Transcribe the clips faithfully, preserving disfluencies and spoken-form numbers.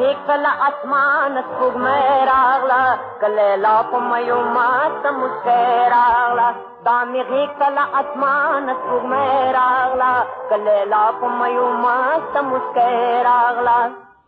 مغې کله اسمان سپوږمۍ راغله کلیلا په میو ماته مسکی راغله دا مغې کله اسمان سپوږمۍ راغله کلیلا په میو ماته مسکی راغله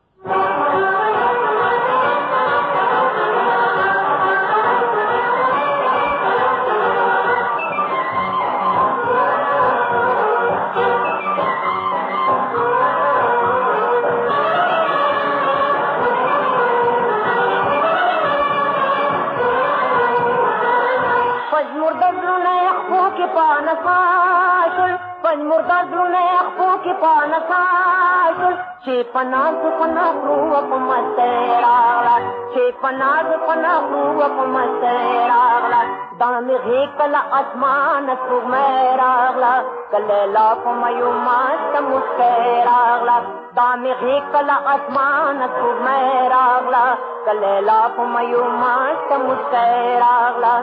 پنمرده زړونه یې خپو کې په نڅا شول چې په نازو په نغرو په مستۍ راغله چې په نازو په نغرو په مستۍ راغله دا مغې کله اسمانه سپوږمۍ راغله کلیلا په میو ماسته مسکی راغله دا مغې کله اسمانه سپوږمۍ راغله کلیلا په میو ماسته مسکی راغله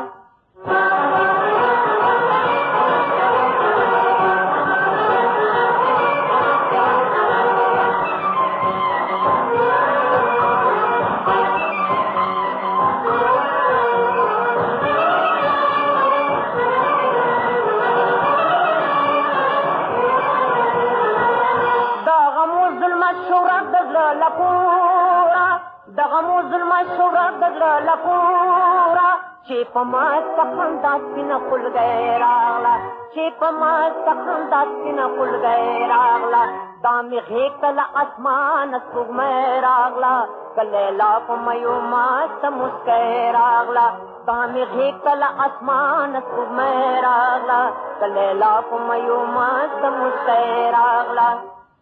دغه مو ظلمه شهرت د زړه له کوره چې په ما سته خندا سپینه خولګۍ راغله چې په ما سته خندا سپینه خولګۍ راغله دا مغې کله اسمانه سپوږمۍ راغله کلیلا په میو ماسته مسکی راغله دا مغې کله اسمانه سپوږمۍ راغله کلیلا په میو ماسته مسکی راغله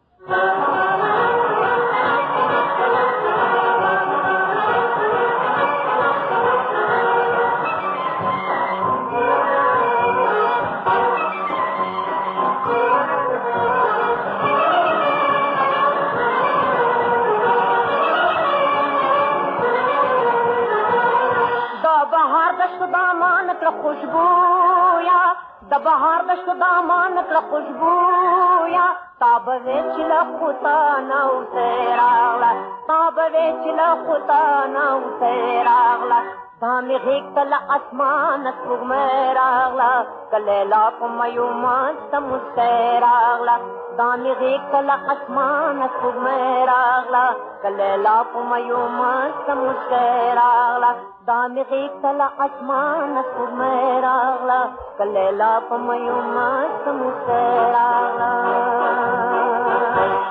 خوشبویا د بهار د شو دامان کړه خوشبویا تا به وې چې له خدا نه اوسې راغله تا به وې چې له خدا نه اوسې راغله دا مغې کله اسمانه سپوږمۍ راغله کلیلا په میو ماسته مسکی راغله دا مغې کله اسمانه سپوږمۍ راغله کلیلا په میو ماسته مسکی راغله دا مغې کله اسمانه سپوږمۍ راغله کلیلا په میو ماسته مسکی راغله